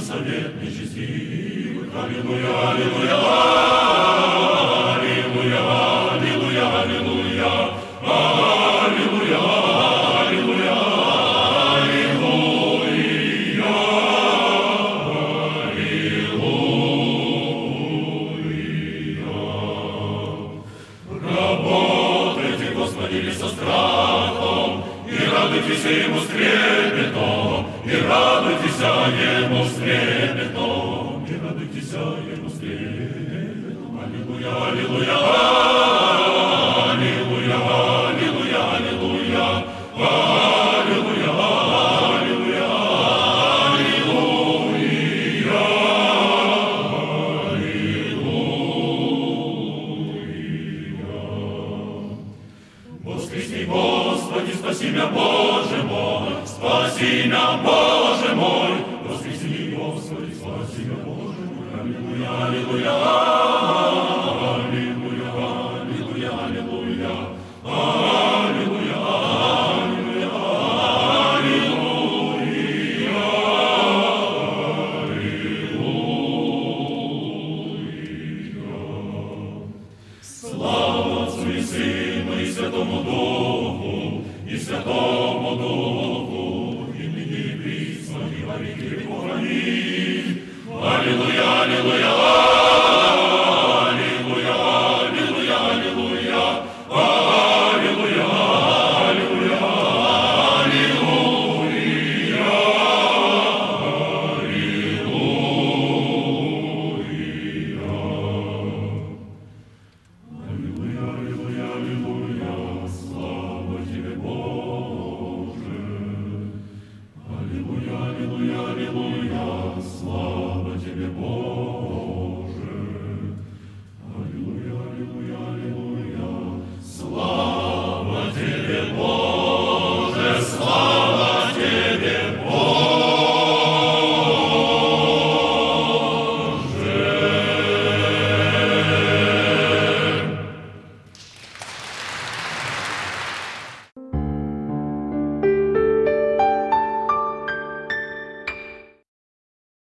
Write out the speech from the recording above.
совет нечестивых. Аллилуйя, аллилуйя, аллилуйя, аллилуйя, аллилуйя, аллилуйя, аллилуйя, аллилуйя, аллилуйя. Работайте, Господи, со страхом, и радуйтесь Ему с трепетом, и радуйтесь Ему с трепетом, и радуйтесь Ему с трепетом. Аллилуйя, аллилуйя, аллилуйя, аллилуйя, аллилуйя, аллилуйя, аллилуйя, аллилуйя. Воскресни, Господи, спаси меня, Боже мой, спаси меня, Боже мой, воскресни, Господи, спаси меня, Боже мой. Аллилуйя, аллилуйя, аллилуйя, аллилуйя, аллилуйя, аллилуйя, аллилуйя, аллилуйя. Слава Отцу и Сыну и Святому Духу, и Святому Духу, и ныне и присно, и во веки веков. Аминь. Аллилуйя, аллилуйя.